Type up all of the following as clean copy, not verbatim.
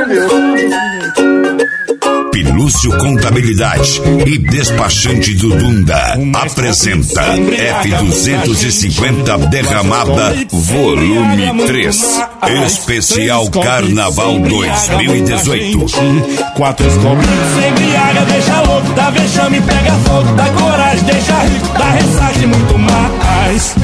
Pilúcio Contabilidade e Despachante do Dunda apresenta F250 Derramada Volume 3 Especial Carnaval 2018. 4 escobilhos sem embriaga, deixa louco, dá vexame, pega fogo, dá coragem, deixa rico, dá ressaca e muito mais.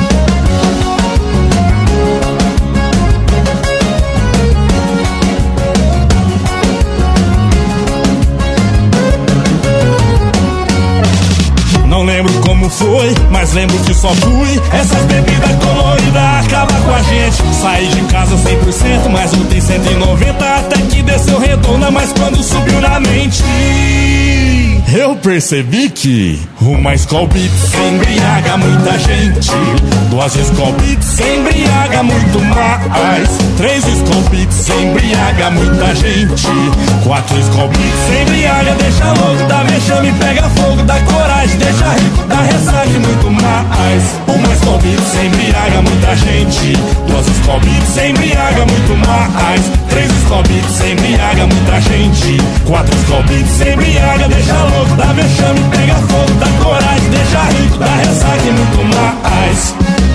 Não lembro como foi, mas lembro que só fui. Essas bebidas coloridas acabam com a gente. Saí de casa 100%, mas ontem 190. Até que desceu redonda, mas quando subiu na mente eu percebi que uma Skol Beats embriaga muita gente. 2 Skol Beats embriaga muito mais. 3 Skol Beats embriaga muita gente. 4 Skol Beats embriaga, deixa louco, dá vexame, pega fogo, dá coragem, deixa rico, dá ressaca e muito mais. Uma Skol Beats embriaga muita gente. 2 Skol Beats embriaga muito mais. 3 Skol Beats embriaga muita gente. 4 Skol Beats embriaga, deixa louco, dá vexame, pega fogo, dá coragem, deixa rico, dá ressaca e muito mais.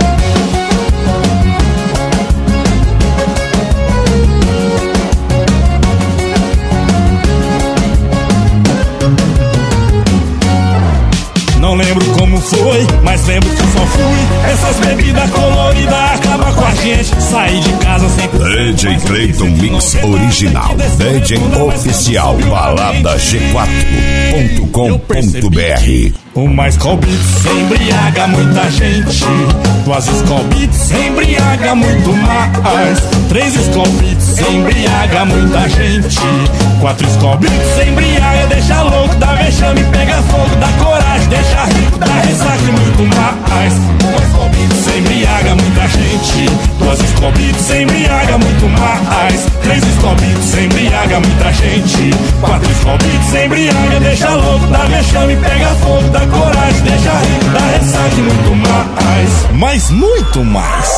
Não lembro como foi, mas lembro que só fui. Essas bebidas coloridas acabam com a gente. Saí de casa sem... DJ Clayton Mix Original, DJ Oficial, balada G4.com.br. Uma Skol Beats embriaga muita gente. 2 Skol Beats embriaga muito mais. 3 Skol Beats embriaga muita gente. 4 Skol Beats embriaga, deixa louco, dá vexame, pega fogo, dá coragem, deixa rico, dá ressaca e muito mais. Uma Skol Beats embriaga muita gente. 2 Skol Beats embriaga muito mais. 3 Skol Beats embriaga muita gente. 4 Skol Beats embriaga, deixa louco, dá vexame, pega fogo, dá coragem, deixa rico, dá ressaca e muito mais. Mas muito mais.